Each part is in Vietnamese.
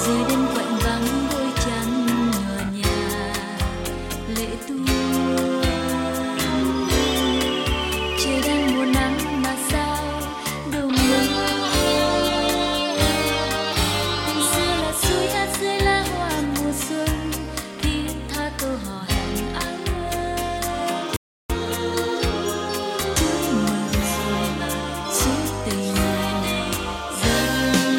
dưới đêm quạnh vắng đôi chân nhòa nhà lệ tuôn. Trời đang mùa nắng mà sao đâu mưa. Tình xưa là suối hát dưới lá hoa mùa xuân, thiết tha câu hò hẹn anh ơi. Chuối mực suốt tình người này dâng.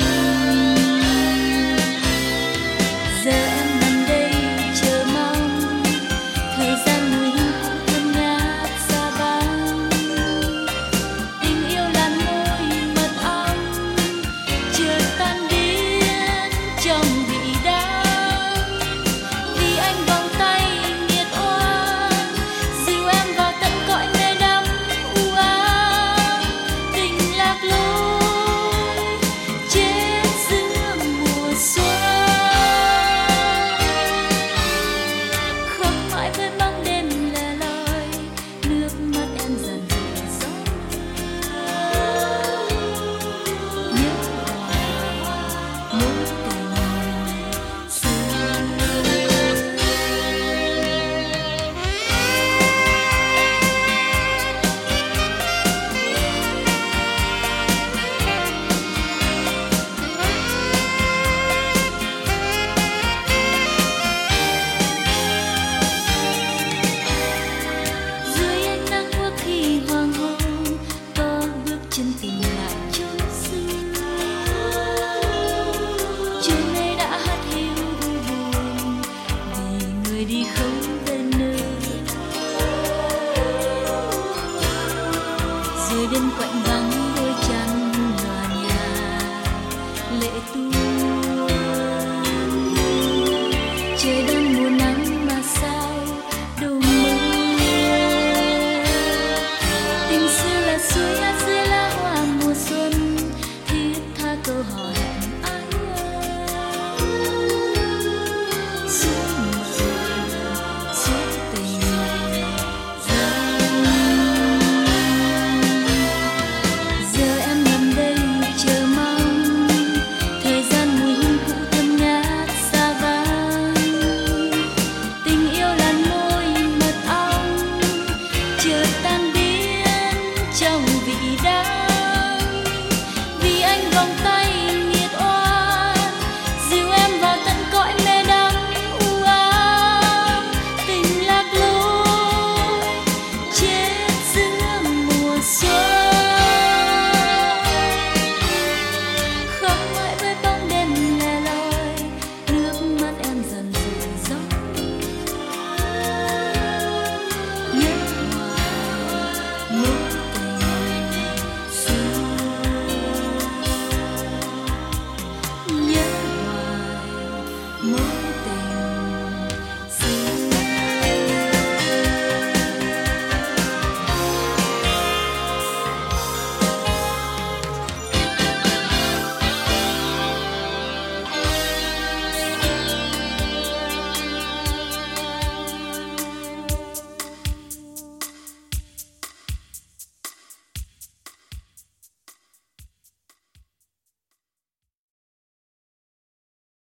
Giờ em nằm đây chờ mong, thời gian nuôi cũng thơm ngát xa băng. Tình yêu làn môi mật ong chợt tan biến trong vị đắng. Vì anh vòng tay nghiệt oan dìu em vào tận cõi nơi đắm u ám. Tình lạc lối chết giữa mùa xuân, khóc mãi với bóng đêm lẻ loi, nước mắt em dần dần gió nhớ hoài mối tình xưa. Dưới ánh nắng khuya khi hoàng hôn, có bước chân tìm lại chốn xưa. Chiều nay đã hát hiu buồn vì người đi không về nơi. Dưới đêm quạnh vắng đôi chân nhòa nhà lệ tuôn.